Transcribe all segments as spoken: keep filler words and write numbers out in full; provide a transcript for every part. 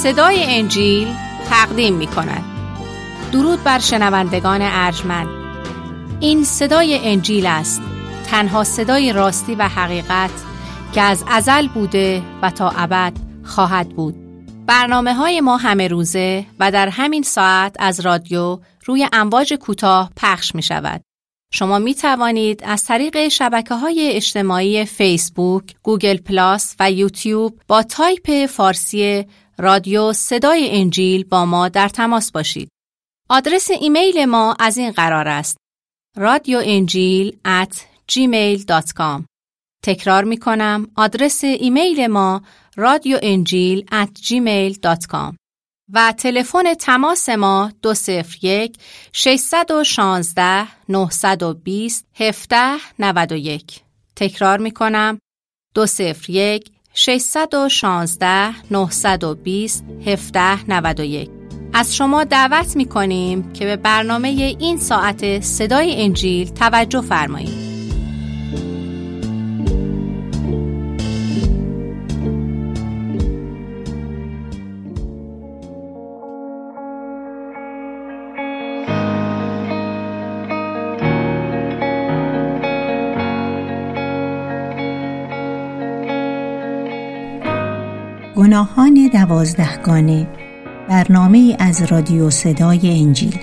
صدای انجیل تقدیم می کند. درود بر شنوندگان ارجمند. این صدای انجیل است، تنها صدای راستی و حقیقت که از ازل بوده و تا ابد خواهد بود. برنامه های ما همه روزه و در همین ساعت از رادیو روی امواج کوتاه پخش می شود. شما می توانید از طریق شبکه‌های اجتماعی فیسبوک، گوگل پلاس و یوتیوب با تایپ فارسی رادیو صدای انجیل با ما در تماس باشید. آدرس ایمیل ما از این قرار است: رادیو انجیل ات جیمیل دات کام. تکرار می کنم، آدرس ایمیل ما رادیو انجیل ات جیمیل دات کام و تلفن تماس ما دو صفر یک ششصد و شانزده نهصد و بیست هفده نود و یک. تکرار می کنم، دو صفر یک ششصد و شانزده نهصد و بیست هفده نود و یک. از شما دعوت می کنیم که به برنامه این ساعت صدای انجیل توجه فرمایید. گناهان دوازدهگانه، برنامه از رادیو صدای انجیل.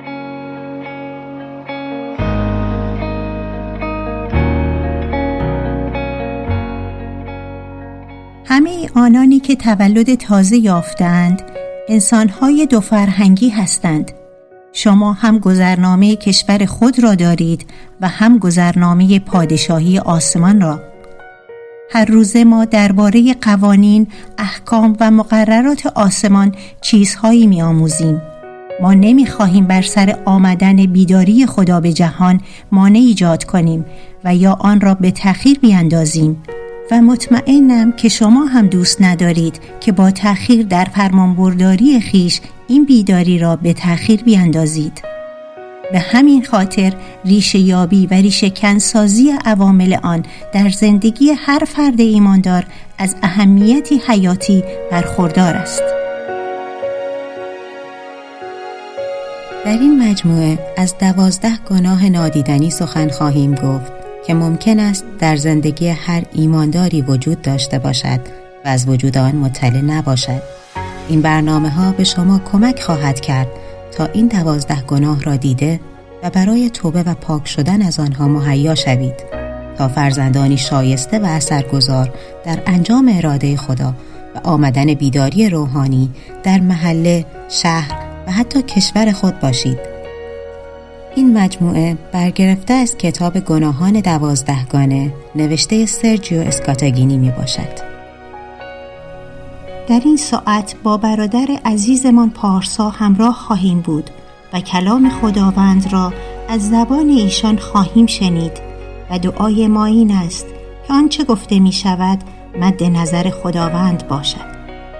همه آنانی که تولد تازه یافتند انسان‌های دو فرهنگی هستند. شما هم گذرنامه کشور خود را دارید و هم گذرنامه پادشاهی آسمان را. هر روز ما درباره قوانین، احکام و مقررات آسمان چیزهایی می آموزیم. ما نمی خواهیم بر سر آمدن بیداری خدا به جهان مانع ایجاد کنیم و یا آن را به تأخیر بیاندازیم و مطمئنم که شما هم دوست ندارید که با تأخیر در فرمانبرداری خیش این بیداری را به تأخیر بیاندازید. به همین خاطر ریشه یابی و ریشه کنسازی عوامل آن در زندگی هر فرد ایماندار از اهمیتی حیاتی برخوردار است. در این مجموعه از دوازده گناه نادیدنی سخن خواهیم گفت که ممکن است در زندگی هر ایمانداری وجود داشته باشد و از وجود آن مطلع نباشد. این برنامه ها به شما کمک خواهد کرد تا این دوازده گناه را دیده و برای توبه و پاک شدن از آنها مهیا شوید تا فرزندانی شایسته و اثرگذار در انجام اراده خدا و آمدن بیداری روحانی در محله، شهر و حتی کشور خود باشید. این مجموعه برگرفته از کتاب گناهان دوازدهگانه نوشته سرجیو اسکاتاگینی می باشد. در این ساعت با برادر عزیزمان پارسا همراه خواهیم بود و کلام خداوند را از زبان ایشان خواهیم شنید و دعای ما این است که آنچه گفته می شود مد نظر خداوند باشد.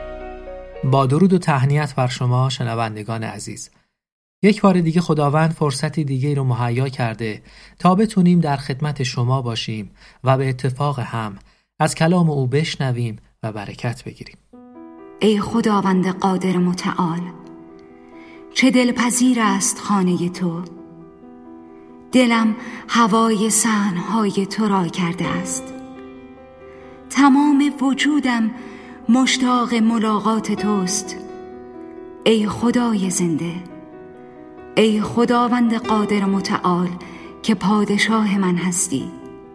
با درود و تهنیت بر شما شنوندگان عزیز. یک بار دیگه خداوند فرصتی دیگه رو مهیا کرده تا بتونیم در خدمت شما باشیم و به اتفاق هم از کلام او بشنویم و برکت بگیریم. ای خداوند قادر متعال، چه دلپذیر است خانه تو. دلم هوای صحن‌های تو را کرده است. تمام وجودم مشتاق ملاقات توست. ای خدای زنده، ای خداوند قادر متعال که پادشاه من هستی.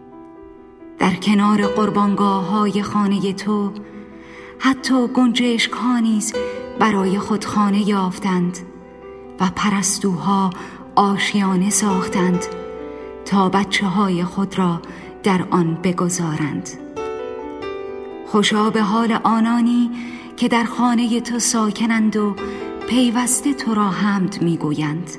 در کنار قربانگاه‌های خانه تو حتی گنجشک‌ها نیز برای خود خانه یافتند و پرستوها آشیانه ساختند تا بچه‌های خود را در آن بگذارند. خوشا به حال آنانی که در خانه تو ساکنند و پیوسته تو را حمد میگویند.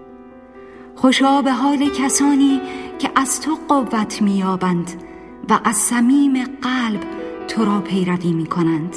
خوشا به حال کسانی که از تو قوت مییابند و از صمیم قلب تو را پیروی می کنند.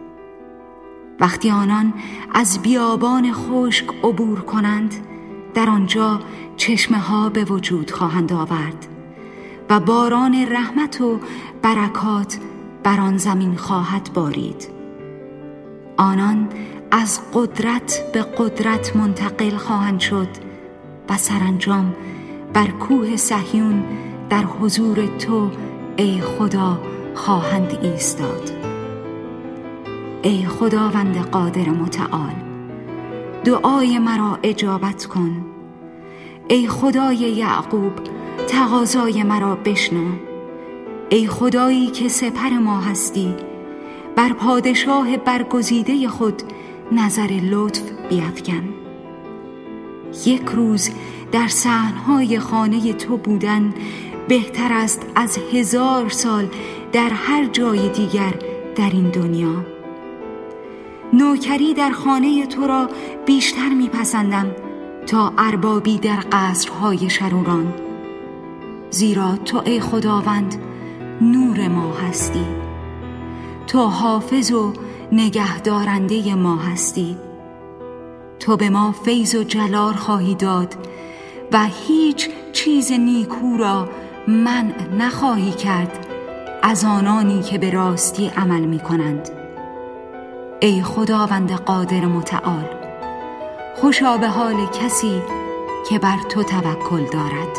وقتی آنان از بیابان خشک عبور کنند، در آنجا چشمه ها به وجود خواهند آورد و باران رحمت و برکات بر آن زمین خواهد بارید. آنان از قدرت به قدرت منتقل خواهند شد و سرانجام بر کوه صهیون در حضور تو ای خدا خواهند ایستاد. ای خداوند قادر متعال، دعای مرا اجابت کن. ای خدای یعقوب، تقاضای مرا بشنو. ای خدایی که سپر ما هستی، بر پادشاه برگزیده خود نظر لطف بیفکن. یک روز در صحنهای خانه تو بودن بهتر است از هزار سال در هر جای دیگر در این دنیا. نوکری در خانه تو را بیشتر میپسندم تا اربابی در قصرهای شروران، زیرا تو ای خداوند نور ما هستی. تو حافظ و نگهدارنده ما هستی. تو به ما فیض و جلال خواهی داد و هیچ چیز نیکو را منع نخواهی کرد از آنانی که به راستی عمل می کنند. ای خداوند قادر متعال، خوشا به حال کسی که بر تو توکل دارد.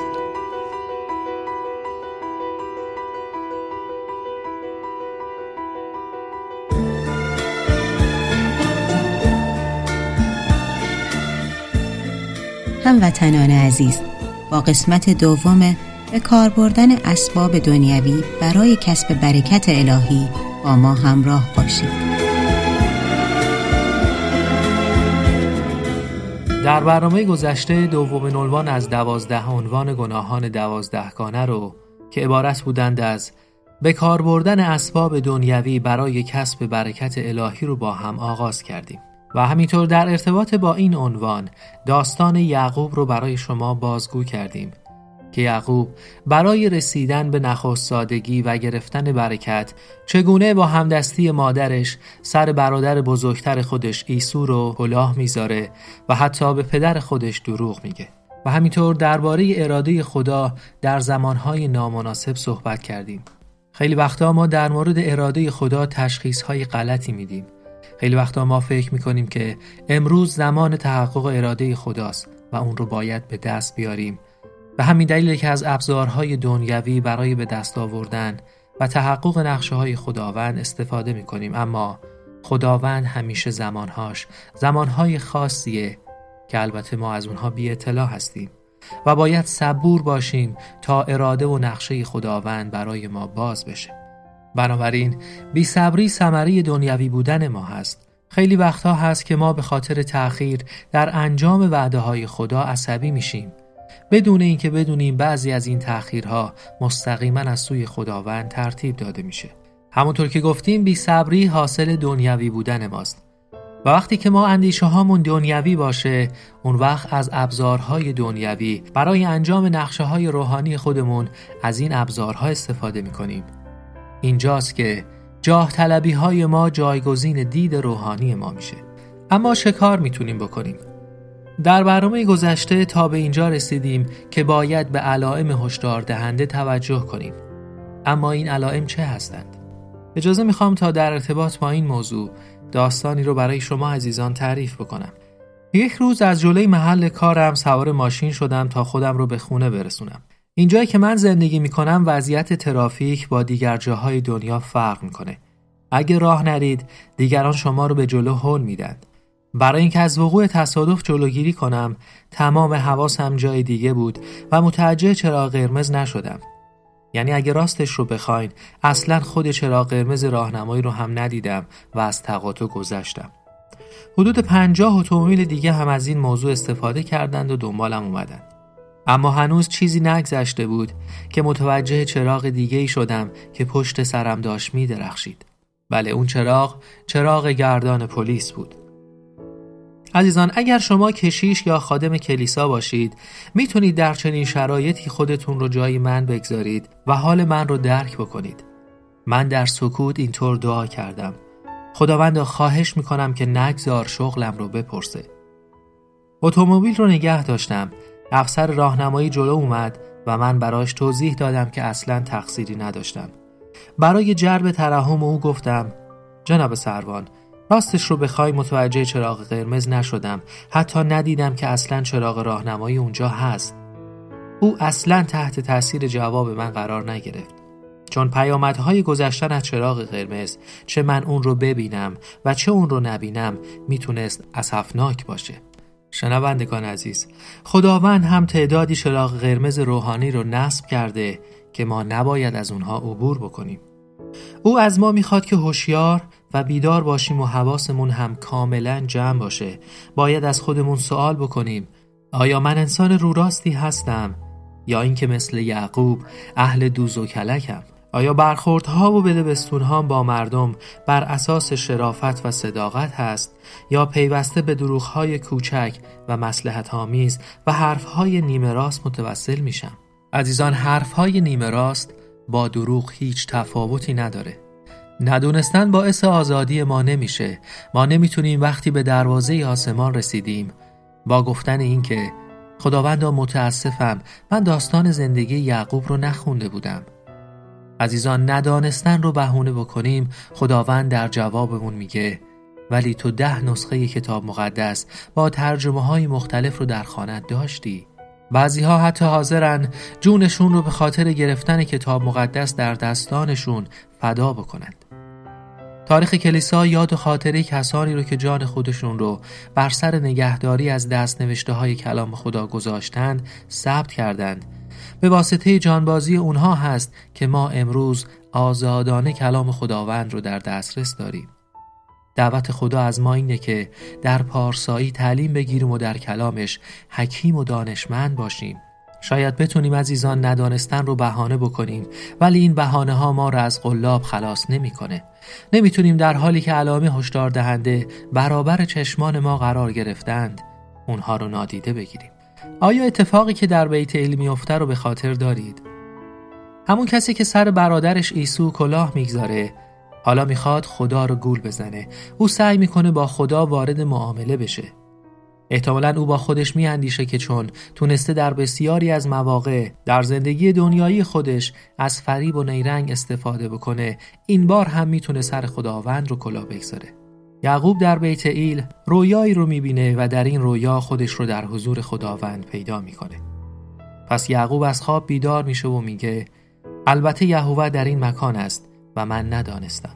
هموطنان عزیز، با قسمت دوم به کار بردن اسباب دنیوی برای کسب برکت الهی با ما همراه باشید. در برنامه گذشته دومین عنوان از دوازده عنوان گناهان دوازدهگانه رو که عبارت بودند از به کار بردن اسباب دنیوی برای کسب برکت الهی رو با هم آغاز کردیم و همینطور در ارتباط با این عنوان داستان یعقوب رو برای شما بازگو کردیم که یعقوب برای رسیدن به نخست سادگی و گرفتن برکت چگونه با همدستی مادرش سر برادر بزرگتر خودش عیسو رو کلاه میذاره و حتی به پدر خودش دروغ میگه. و همینطور درباره اراده خدا در زمانهای نامناسب صحبت کردیم. خیلی وقتا ما در مورد اراده خدا تشخیصهای غلطی میدیم. خیلی وقتا ما فکر میکنیم که امروز زمان تحقق اراده خداست و اون رو باید به دست بیاریم. به همین دلیل که از ابزارهای دنیوی برای به دست آوردن و تحقق نقشه‌های خداوند استفاده میکنیم، اما خداوند همیشه زمانهاش زمانهای خاصیه که البته ما از اونها بی اطلاع هستیم و باید صبور باشیم تا اراده و نقشه خداوند برای ما باز بشه. بنابراین بی صبری ثمره دنیوی بودن ما هست. خیلی وقتها هست که ما به خاطر تأخیر در انجام وعده‌های خدا عصبی میشیم، بدون اینکه بدونیم بعضی از این تأخیرها مستقیما از سوی خداوند ترتیب داده میشه. همونطور که گفتیم بی صبری حاصل دنیوی بودن ماست و وقتی که ما اندیشه هامون دنیوی باشه، اون وقت از ابزارهای دنیوی برای انجام نقشه های روحانی خودمون از این ابزارها استفاده میکنیم. اینجاست که جاه طلبی های ما جایگزین دید روحانی ما میشه. اما چه کار میتونیم بکنیم؟ در برنامه گذشته تا به اینجا رسیدیم که باید به علائم هشدار دهنده توجه کنیم. اما این علائم چه هستند؟ اجازه میخوام تا در ارتباط با این موضوع داستانی رو برای شما عزیزان تعریف بکنم. یک روز از جلوی محل کارم سوار ماشین شدم تا خودم رو به خونه برسونم. اینجایی که من زندگی میکنم وضعیت ترافیک با دیگر جاهای دنیا فرق میکنه. اگه راه نرید دیگران شما رو به جلو هل میدن. برای اینکه از وقوع تصادف جلوگیری کنم تمام حواسم جای دیگه بود و متوجه چراغ قرمز نشدم. یعنی اگه راستش رو بخواین اصلا خود چراغ قرمز راهنمایی رو هم ندیدم و از تقاطع گذشتم. حدود پنجاه اتومبیل دیگه هم از این موضوع استفاده کردند و دنبالم اومدن. اما هنوز چیزی نگذشته بود که متوجه چراغ دیگه‌ای شدم که پشت سرم داشت می درخشید. بله، اون چراغ چراغ گردان پلیس بود. عزیزان، اگر شما کشیش یا خادم کلیسا باشید میتونید در چنین شرایطی خودتون رو جای من بگذارید و حال من رو درک بکنید. من در سکوت اینطور دعا کردم: خداوندا خواهش میکنم که نگذار شغلم رو بپرسه. اتومبیل رو نگه داشتم. افسر راهنمایی جلو اومد و من براش توضیح دادم که اصلاً تقصیری نداشتم. برای جلب ترحم او گفتم: جناب سروان، راستش رو بخوای متوجه چراغ قرمز نشدم، حتی ندیدم که اصلاً چراغ راهنمایی اونجا هست. او اصلاً تحت تاثیر جواب من قرار نگرفت، چون پیامدهای گذشتن از چراغ قرمز، چه من اون رو ببینم و چه اون رو نبینم، میتونست اسفناک باشه. شنوندگان عزیز، خداوند هم تعدادی چراغ قرمز روحانی رو نصب کرده که ما نباید از اونها عبور بکنیم. او از ما میخواد که هوشیار و بیدار باشیم و حواسمون هم کاملا جمع باشه. باید از خودمون سوال بکنیم: آیا من انسان رو راستی هستم یا اینکه مثل یعقوب اهل دوز و کلکم؟ آیا برخوردها و بدبستونها با مردم بر اساس شرافت و صداقت هست یا پیوسته به دروغ‌های کوچک و مصلحت‌آمیز و حرف‌های نیمه راست متوسل میشم؟ عزیزان، حرف‌های نیمه راست با دروغ هیچ تفاوتی نداره. ندونستن باعث آزادی ما نمیشه. ما نمیتونیم وقتی به دروازه آسمان رسیدیم با گفتن این که خداوندا متاسفم من داستان زندگی یعقوب رو نخونده بودم. عزیزان، ندانستن رو بهونه بکنیم، خداوند در جوابمون میگه ولی تو ده نسخه کتاب مقدس با ترجمه های مختلف رو در خانت داشتی. بعضی ها حتی حاضرن جونشون رو به خاطر گرفتن کتاب مقدس در دستانشون فدا بکنند. تاریخ کلیسا یاد و خاطره کسانی رو که جان خودشون رو بر سر نگهداری از دست نوشته های کلام خدا گذاشتند ثبت کردند. به واسطه جانبازی اونها هست که ما امروز آزادانه کلام خداوند رو در دسترس داریم. دعوت خدا از ما اینه که در پارسایی تعلیم بگیریم و در کلامش حکیم و دانشمند باشیم. شاید بتونیم عزیزان ندانستن رو بهانه بکنیم، ولی این بهانه ها ما را از قلاب خلاص نمی‌کنه. نمیتونیم در حالی که علامه هشدار دهنده برابر چشمان ما قرار گرفتند اونها رو نادیده بگیریم. آیا اتفاقی که در بیت ایل میفته رو به خاطر دارید؟ همون کسی که سر برادرش عیسو کلاه میگذاره حالا میخواد خدا رو گول بزنه. او سعی میکنه با خدا وارد معامله بشه. احتمالاً او با خودش میاندیشه که چون تونسته در بسیاری از مواقع در زندگی دنیایی خودش از فریب و نیرنگ استفاده بکنه، این بار هم میتونه سر خداوند رو کلاه بگذاره. یعقوب در بیت ایل رویایی رو میبینه و در این رویا خودش رو در حضور خداوند پیدا میکنه. پس یعقوب از خواب بیدار میشه و میگه البته یهوه در این مکان است و من ندانستم.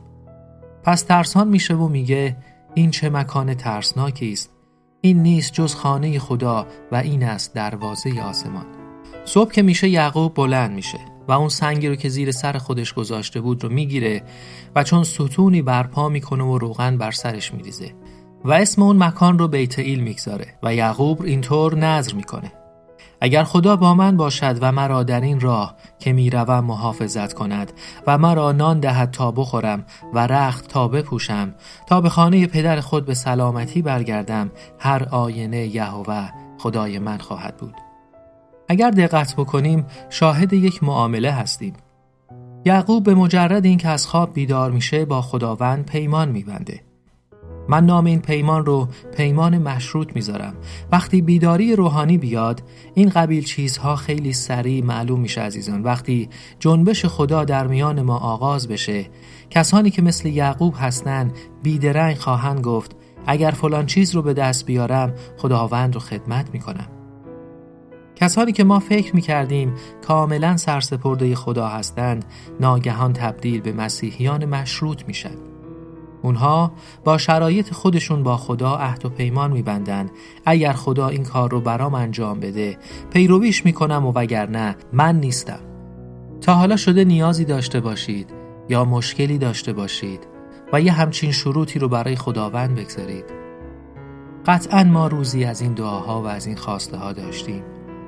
پس ترسان میشه و میگه این چه مکان ترسناکی است. این نیست جز خانه خدا و این است دروازه آسمان. صبح که میشه یعقوب بلند میشه و اون سنگی رو که زیر سر خودش گذاشته بود رو میگیره و چون ستونی برپا میکنه و روغن بر سرش میریزه و اسم اون مکان رو بیت ایل میگذاره و یعقوب اینطور نذر میکنه: اگر خدا با من باشد و مرا در این راه که میروم محافظت کند و مرا نان دهد تا بخورم و رخت تا بپوشم تا به خانه پدر خود به سلامتی برگردم، هر آینه یهوه خدای من خواهد بود. اگر دقت بکنیم شاهد یک معامله هستیم. یعقوب به مجرد این که از خواب بیدار میشه با خداوند پیمان میبنده. من نام این پیمان رو پیمان مشروط میذارم. وقتی بیداری روحانی بیاد این قبیل چیزها خیلی سریع معلوم میشه عزیزان. وقتی جنبش خدا در میان ما آغاز بشه، کسانی که مثل یعقوب هستن بیدرنگ خواهند گفت اگر فلان چیز رو به دست بیارم خداوند رو خدمت میکنم. کسانی که ما فکر میکردیم کاملا سرسپرده خدا هستند ناگهان تبدیل به مسیحیان مشروط میشن. اونها با شرایط خودشون با خدا عهد و پیمان میبندن اگر خدا این کار رو برام انجام بده پیرویش میکنم و وگرنه من نیستم. تا حالا شده نیازی داشته باشید یا مشکلی داشته باشید و یه همچین شروطی رو برای خداوند بگذارید؟ قطعاً ما روزی از این دعاها و از این خواسته ها داشتیم.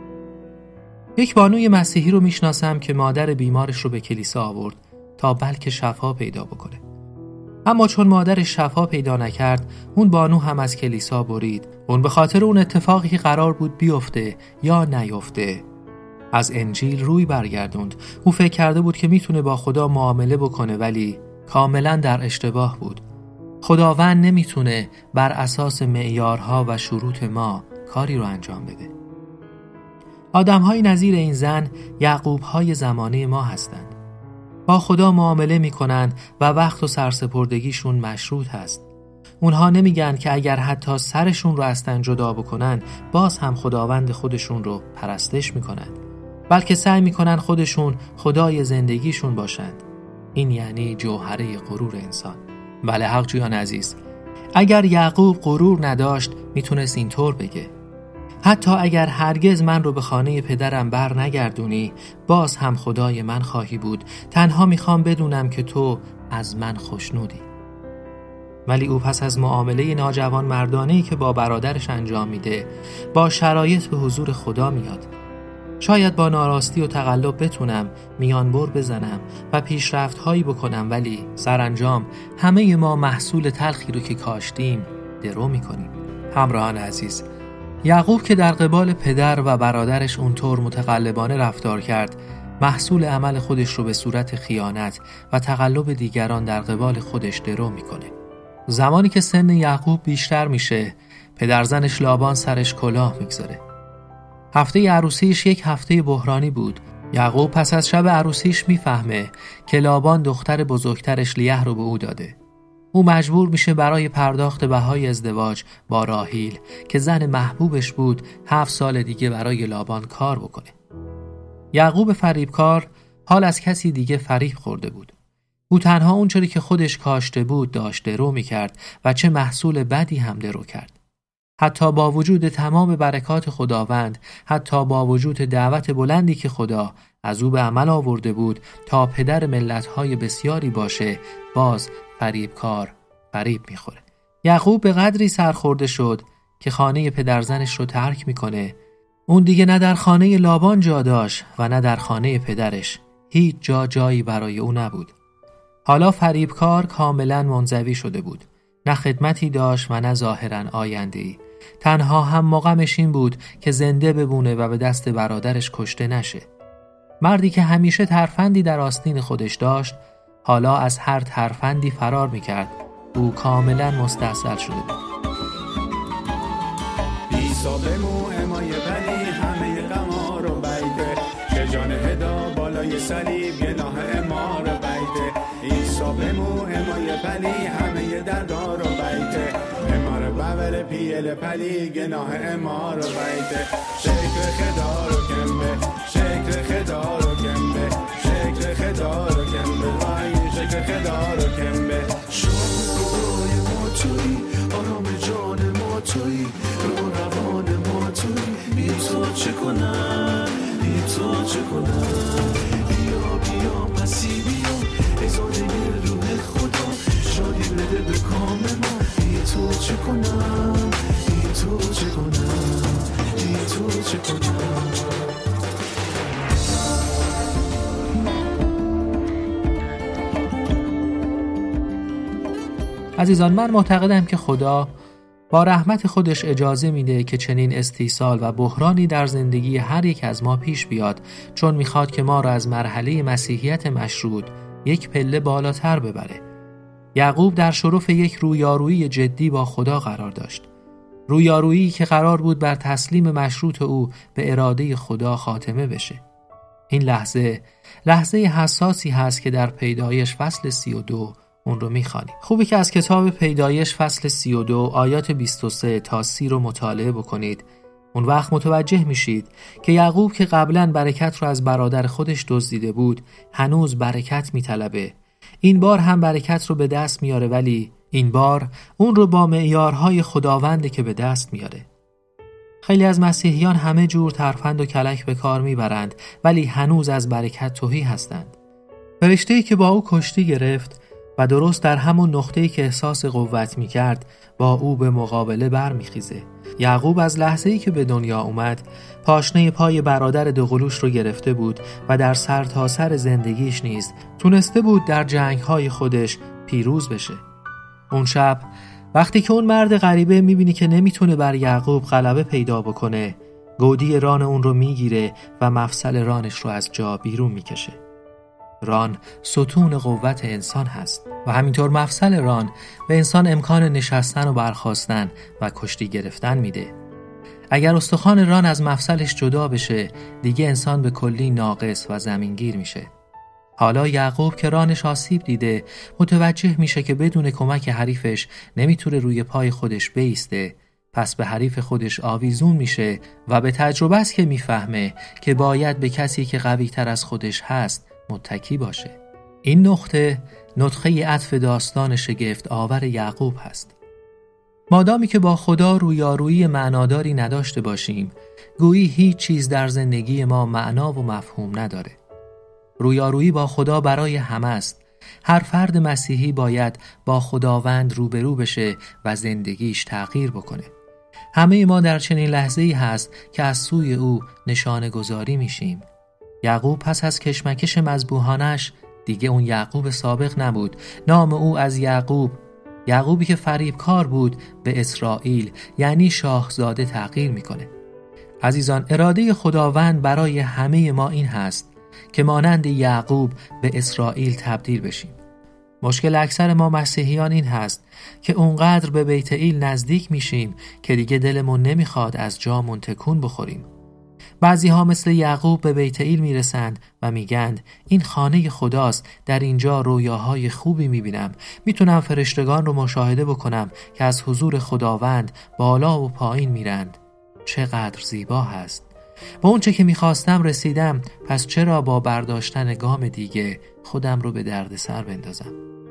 یک بانوی مسیحی رو میشناسم که مادر بیمارش رو به کلیسا آورد تا بلکه شفا پیدا بکنه. اما چون مادرش شفا پیدا نکرد اون بانو هم از کلیسا برید. اون به خاطر اون اتفاقی که قرار بود بیفته یا نیفته از انجیل روی برگردوند. او فکر کرده بود که میتونه با خدا معامله بکنه ولی کاملا در اشتباه بود. خداوند نمیتونه بر اساس معیارها و شروط ما کاری رو انجام بده. آدم‌های نظیر این زن یعقوب‌های زمانه ما هستند. با خدا معامله می‌کنند و وقت و سرسپردگیشون مشروط هست. اونها نمیگن که اگر حتی سرشون رو از تن جدا بکنن باز هم خداوند خودشون رو پرستش میکنن، بلکه سعی میکنن خودشون خدای زندگیشون باشند. این یعنی جوهره غرور انسان. بله حق جویان عزیز، اگر یعقوب غرور نداشت میتونست اینطور بگه: حتی اگر هرگز من رو به خانه پدرم بر نگردونی باز هم خدای من خواهی بود، تنها میخوام بدونم که تو از من خوشنودی. ولی او پس از معامله ناجوان مردانه‌ای که با برادرش انجام میده با شرایط به حضور خدا میاد. شاید با ناراستی و تقلب بتونم میانبر بزنم و پیشرفت هایی بکنم، ولی سرانجام همه ما محصول تلخی رو که کاشتیم درو میکنیم. همراهان عزیز، یعقوب که در قبال پدر و برادرش اونطور متقلبانه رفتار کرد، محصول عمل خودش رو به صورت خیانت و تقلب دیگران در قبال خودش درو میکنه. زمانی که سن یعقوب بیشتر میشه، پدرزنش لابان سرش کلاه میگذاره. هفته عروسیش یک هفته بحرانی بود. یعقوب پس از شب عروسیش میفهمه که لابان دختر بزرگترش لیه رو به او داده. او مجبور میشه برای پرداخت بهای ازدواج با راحیل که زن محبوبش بود هفت سال دیگه برای لابان کار بکنه. یعقوب فریبکار حال از کسی دیگه فریب خورده بود. او تنها اونچوری که خودش کاشته بود داشت درو میکرد و چه محصول بدی هم درو کرد. حتی با وجود تمام برکات خداوند، حتی با وجود دعوت بلندی که خدا از او به عمل آورده بود تا پدر ملت‌های بسیاری باشه، باز فریبکار فریب میخوره. یعقوب به قدری سرخورده شد که خانه پدرزنش رو ترک میکنه. اون دیگه نه در خانه لابان جا داشت و نه در خانه پدرش. هیچ جا جایی برای او نبود. حالا فریبکار کاملا منزوی شده بود. نه خدمتی داشت و نه ظاهراً آینده‌ای. تنها هم مقامش این بود که زنده بمونه و به دست برادرش کشته نشه. مردی که همیشه ترفندی در آستین خودش داشت، حالا از هر ترفندی فرار میکرد. او کاملا مستاصل شده بود. عیسی بمو امای بلی همه غما رو بیده، که جان هدا بالای صلیب گناه اما رو بیده. عیسی بمو امای بلی همه دردا رو بیده، اما رو بول پیل پلی گناه اما رو بیده. شکر خدا رو کمبه، شکر خدا رو کمبه، شکر خدا رو کمبه، وای شکر خدا رو کمبه. شما خدای ما تویی، آرام جان ما تویی، رو روان ما تویی. بی تو چه کنم، بی تو چه کنم. بیا بیا مسیح بیا، ازاده روح خدا شادی بده به کام ما. بی تو چه کنم، بی تو چه کنم، بی تو چه کنم. عزیزان، من معتقدم که خدا با رحمت خودش اجازه میده که چنین استیصال و بحرانی در زندگی هر یک از ما پیش بیاد، چون میخواد که ما را از مرحله مسیحیت مشروط یک پله بالاتر ببره. یعقوب در شرف یک رویارویی جدی با خدا قرار داشت. رویارویی که قرار بود بر تسلیم مشروط او به اراده خدا خاتمه بشه. این لحظه لحظه حساسی هست که در پیدایش فصل سی و دو اون رو میخوانیم. خوبه که از کتاب پیدایش فصل سی و دو آیات بیست و سه تا سی رو مطالعه بکنید. اون وقت متوجه میشید که یعقوب که قبلا برکت رو از برادر خودش دزدیده بود، هنوز برکت میطلبه. این بار هم برکت رو به دست میاره، ولی این بار اون رو با معیارهای خداونده که به دست میاره. خیلی از مسیحیان همه جور ترفند و کلک به کار میبرند، ولی هنوز از برکت تهی هستند. فرشته‌ای که با او کشتی گرفت و درست در همون نقطه‌ای که احساس قوت می‌کرد با او به مقابله برمیخیزه. یعقوب از لحظه‌ای که به دنیا اومد پاشنه پای برادر دوقلوش رو گرفته بود و در سر تا سر زندگیش نیز تونسته بود در جنگ‌های خودش پیروز بشه. اون شب وقتی که اون مرد غریبه می‌بینی که نمیتونه بر یعقوب غلبه پیدا بکنه، گودی ران اون رو میگیره و مفصل رانش رو از جا بیرون میکشه. ران ستون قوت انسان هست و همینطور مفصل ران به انسان امکان نشستن و برخاستن و کشتی گرفتن میده. اگر استخوان ران از مفصلش جدا بشه، دیگه انسان به کلی ناقص و زمینگیر میشه. حالا یعقوب که رانش آسیب دیده متوجه میشه که بدون کمک حریفش نمیتونه روی پای خودش بایسته، پس به حریف خودش آویزون میشه و به تجربه است که میفهمه که باید به کسی که قوی تر از خودش هست متکی باشه. این نقطه نطقه عطف داستان شگفت آور یعقوب هست. مادامی که با خدا رویارویی معناداری نداشته باشیم، گویی هیچ چیز در زندگی ما معنا و مفهوم نداره. رویارویی با خدا برای همه است. هر فرد مسیحی باید با خداوند روبرو بشه و زندگیش تغییر بکنه. همه ما در چنین لحظه‌ای هست که از سوی او نشانه گذاری میشیم. یعقوب پس از کشمکش مذبوحانش دیگه اون یعقوب سابق نبود. نام او از یعقوب، یعقوبی که فریبکار بود، به اسرائیل یعنی شاهزاده تغییر میکنه. عزیزان، اراده خداوند برای همه ما این هست که مانند یعقوب به اسرائیل تبدیل بشیم. مشکل اکثر ما مسیحیان این هست که اونقدر به بیت ایل نزدیک میشیم که دیگه دلمون نمیخواد از جامون تکون بخوریم. بعضی ها مثل یعقوب به بیت ایل میرسند و میگند این خانه خداست، در اینجا رویاهای خوبی میبینم، میتونم فرشتگان رو مشاهده بکنم که از حضور خداوند بالا و پایین میرند. چقدر زیبا هست. با اون چه که میخواستم رسیدم، پس چرا با برداشتن گام دیگه خودم رو به درد سر بندازم؟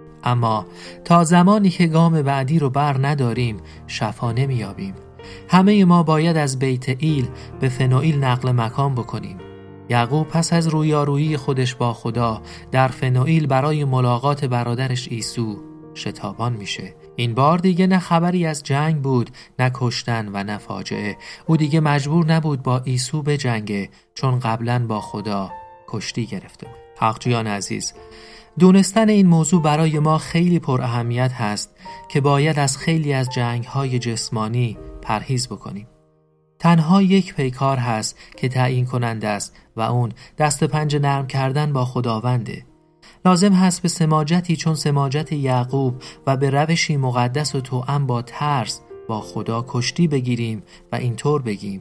اما تا زمانی که گام بعدی رو بر نداریم شفا نمیابیم. همه ما باید از بیت ایل به فنوئیل نقل مکان بکنیم. یعقوب پس از رویارویی خودش با خدا در فنوئیل برای ملاقات برادرش عیسی شتابان میشه. این بار دیگه نه خبری از جنگ بود، نه کشتن و نه فاجعه. او دیگه مجبور نبود با عیسی بجنگه، چون قبلا با خدا کشتی گرفته بود. حقجویان عزیز، دونستن این موضوع برای ما خیلی پر اهمیت هست که باید از خیلی از جنگ‌های جسمانی پرهیز بکنیم. تنها یک پیکار هست که تعیین کننده است و اون دست پنجه نرم کردن با خداونده. لازم هست به سماجتی چون سماجت یعقوب و به روشی مقدس و توأم با ترس با خدا کشتی بگیریم و اینطور بگیم: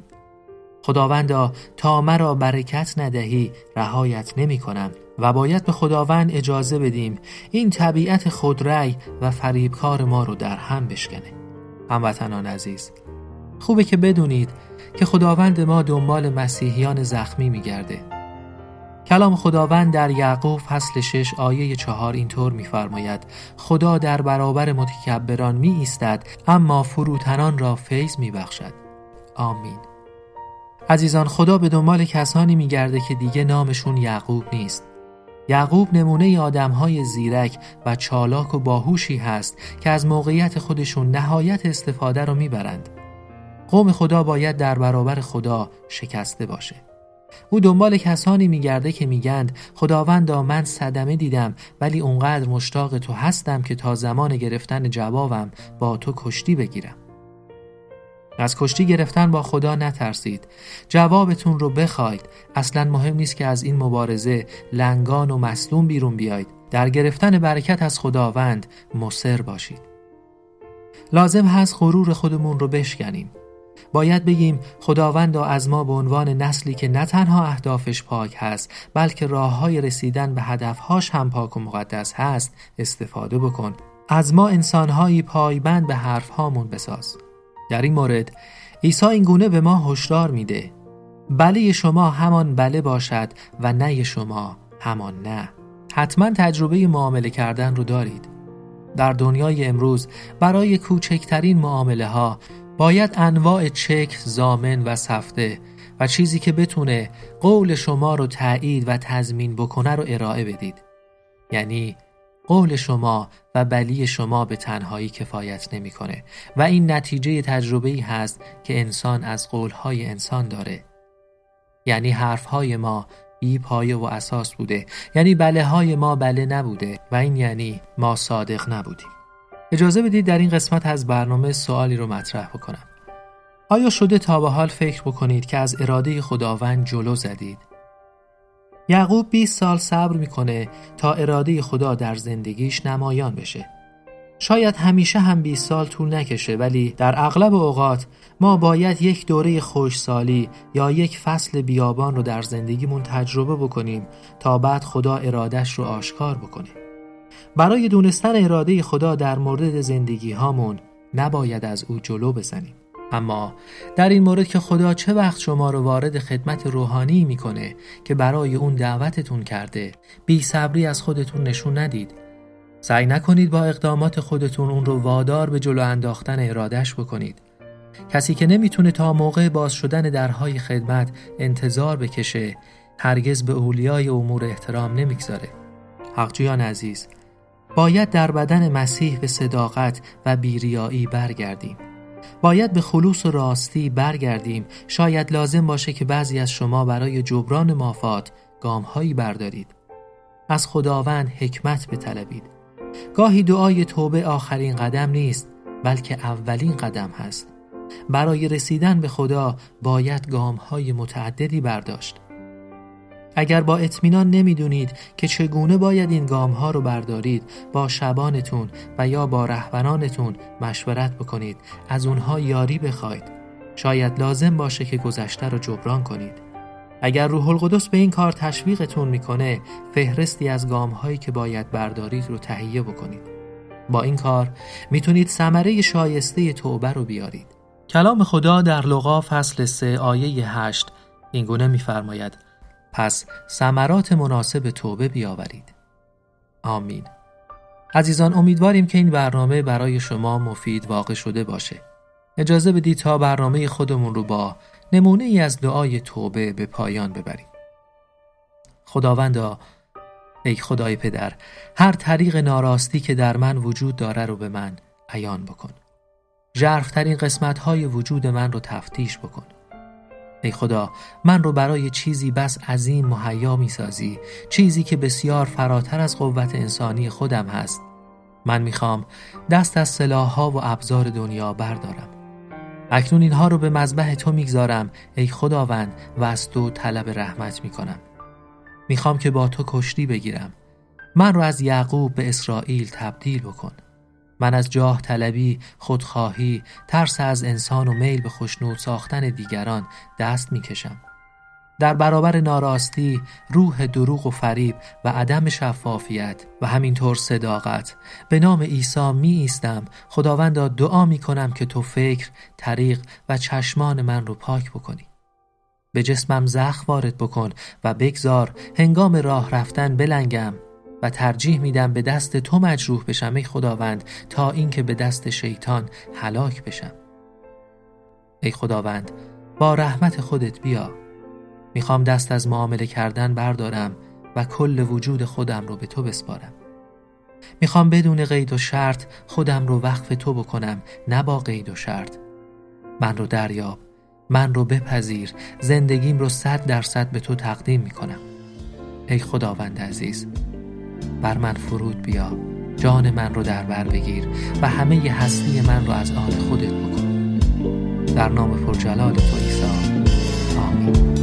خداوندا، تا مرا برکت ندهی رهایت نمی کنم. و باید به خداوند اجازه بدیم این طبیعت خودرأی و فریبکار ما رو در هم بشکنه. هموطنان عزیز، خوبه که بدونید که خداوند ما دنبال مسیحیان زخمی میگرده. کلام خداوند در یعقوب فصل شش آیه چهار اینطور میفرماید: خدا در برابر متکبران می ایستد اما فروتنان را فیض می بخشد. آمین. عزیزان، خدا به دنبال کسانی میگرده که دیگه نامشون یعقوب نیست. یعقوب نمونه آدم‌های زیرک و چالاک و باهوشی هست که از موقعیت خودشون نهایت استفاده رو میبرند. قوم خدا باید در برابر خدا شکسته باشه. او دنبال کسانی میگرده که میگند: خداوندا، من صدمه دیدم ولی اونقدر مشتاق تو هستم که تا زمان گرفتن جوابم با تو کشتی بگیرم. از کشتی گرفتن با خدا نترسید. جوابتون رو بخواید. اصلا مهم نیست که از این مبارزه لنگان و مصدوم بیرون بیاید. در گرفتن برکت از خداوند مصر باشید. لازم هست غرور خودمون رو بشکنیم. باید بگیم: خداوندا، از ما به عنوان نسلی که نه تنها اهدافش پاک هست بلکه راههای رسیدن به هدفهاش هم پاک و مقدس هست استفاده بکن. از ما انسانهایی پایبند به حرفهامون بساز. در این مورد عیسی این گونه به ما هشدار میده: بله شما همان بله باشد و نه شما همان نه. حتما تجربه معامله کردن رو دارید. در دنیای امروز برای کوچکترین معامله ها باید انواع چک، ضامن و سفته و چیزی که بتونه قول شما رو تایید و تضمین بکنه رو ارائه بدید. یعنی قول شما و بلی شما به تنهایی کفایت نمی‌کنه و این نتیجه تجربه‌ای هست که انسان از قولهای انسان داره. یعنی حرفهای ما بی پایه و اساس بوده، یعنی بله های ما بله نبوده و این یعنی ما صادق نبودیم. اجازه بدید در این قسمت از برنامه سوالی رو مطرح بکنم. آیا شده تا به حال فکر بکنید که از اراده خداوند جلو زدید؟ یعقوب بیست سال صبر میکنه تا اراده خدا در زندگیش نمایان بشه. شاید همیشه هم بیست سال طول نکشه، ولی در اغلب اوقات ما باید یک دوره خشکسالی یا یک فصل بیابان رو در زندگیمون تجربه بکنیم تا بعد خدا ارادش رو آشکار بکنه. برای دونستن اراده خدا در مورد زندگی هامون نباید از او جلو بزنیم. اما در این مورد که خدا چه وقت شما رو وارد خدمت روحانی میکنه که برای اون دعوتتون کرده، بی صبری از خودتون نشون ندید. سعی نکنید با اقدامات خودتون اون رو وادار به جلو انداختن ارادش بکنید. کسی که نمیتونه تا موقع باز شدن درهای خدمت انتظار بکشه، هرگز به اولیای امور احترام نمیگذاره. حقجویان عزیز، باید در بدن مسیح به صداقت و بیریایی برگردیم. باید به خلوص و راستی برگردیم. شاید لازم باشه که بعضی از شما برای جبران مافات گام‌هایی بردارید. از خداوند حکمت بطلبید. گاهی دعای توبه آخرین قدم نیست، بلکه اولین قدم هست. برای رسیدن به خدا باید گام‌های متعددی برداشت. اگر با اطمینان نمیدونید که چگونه باید این گام‌ها رو بردارید، با شبانتون و یا با رهبرانتون مشورت بکنید، از اونها یاری بخواید. شاید لازم باشه که گذشته رو جبران کنید. اگر روح القدس به این کار تشویقتون میکنه، فهرستی از گام‌هایی که باید بردارید رو تهیه بکنید. با این کار میتونید ثمره شایسته توبه رو بیارید. کلام خدا در لقا فصل سه آیه هشت این گونه میفرماید: پس ثمرات مناسب توبه بیاورید. آمین. عزیزان، امیدواریم که این برنامه برای شما مفید واقع شده باشه. اجازه بدید تا برنامه خودمون رو با نمونه ای از دعای توبه به پایان ببریم. خداوندا، ای خدای پدر، هر طریق ناراستی که در من وجود داره رو به من عیان بکن. ژرف‌ترین قسمت‌های وجود من رو تفتیش بکن. ای خدا، من رو برای چیزی بس عظیم مهیا می‌سازی، چیزی که بسیار فراتر از قوت انسانی خودم هست. من می‌خوام دست از سلاح‌ها و ابزار دنیا بردارم. اکنون اینها رو به مذبح تو میگذارم ای خداوند و از تو طلب رحمت میکنم. میخوام که با تو کشتی بگیرم. من رو از یعقوب به اسرائیل تبدیل بکن. من از جاه طلبی، خودخواهی، ترس از انسان و میل به خوشنود ساختن دیگران دست میکشم. در برابر ناراستی، روح دروغ و فریب و عدم شفافیت و همینطور صداقت به نام عیسی می ایستم. خداوندا، دعا می کنم که تو فکر، طریق و چشمان من رو پاک بکنی. به جسمم زخم وارد بکن و بگذار هنگام راه رفتن بلنگم و ترجیح میدم به دست تو مجروح بشم ای خداوند تا اینکه به دست شیطان هلاک بشم. ای خداوند، با رحمت خودت بیا. میخوام دست از معامله کردن بردارم و کل وجود خودم رو به تو بسپارم. میخوام بدون قید و شرط خودم رو وقف تو بکنم، نه با قید و شرط. من رو دریاب، من رو بپذیر، زندگیم رو صد درصد به تو تقدیم میکنم. ای خداوند عزیز، بر من فرود بیا، جان من رو در بر بگیر و همه ی هستی من رو از آن خودت بکن. در نام پرجلال تو عیسی، آمین.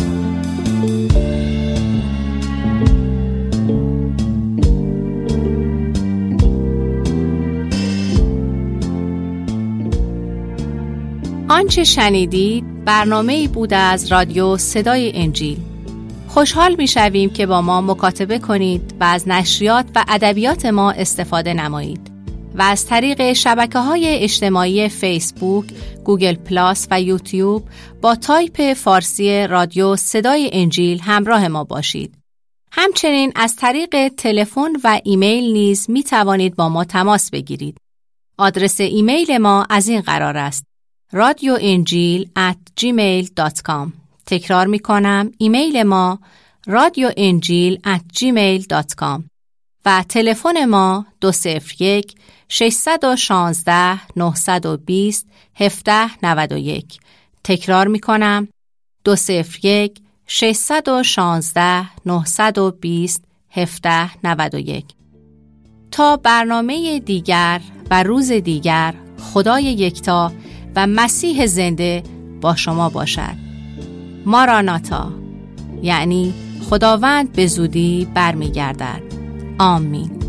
آنچه شنیدید برنامه‌ای بود از رادیو صدای انجیل. خوشحال می‌شویم که با ما مکاتبه کنید و از نشریات و ادبیات ما استفاده نمایید و از طریق شبکه‌های اجتماعی فیسبوک، گوگل پلاس و یوتیوب با تایپ فارسی رادیو صدای انجیل همراه ما باشید. همچنین از طریق تلفن و ایمیل نیز می‌توانید با ما تماس بگیرید. آدرس ایمیل ما از این قرار است: رادیو انجیل ات جیمیل دات کام. تکرار می کنم، ایمیل ما رادیو انجیل ات جیمیل دات کام و تلفن ما دو صفر یک شش یک شش نه دو صفر هفت نه یک. تکرار می کنم، دو صفر یک شش یک شش نه دو صفر هفت نه یک. تا برنامه دیگر و روز دیگر، خدای یکتا و مسیح زنده با شما باشد. ماراناتا، یعنی خداوند به زودی برمیگردد. آمین.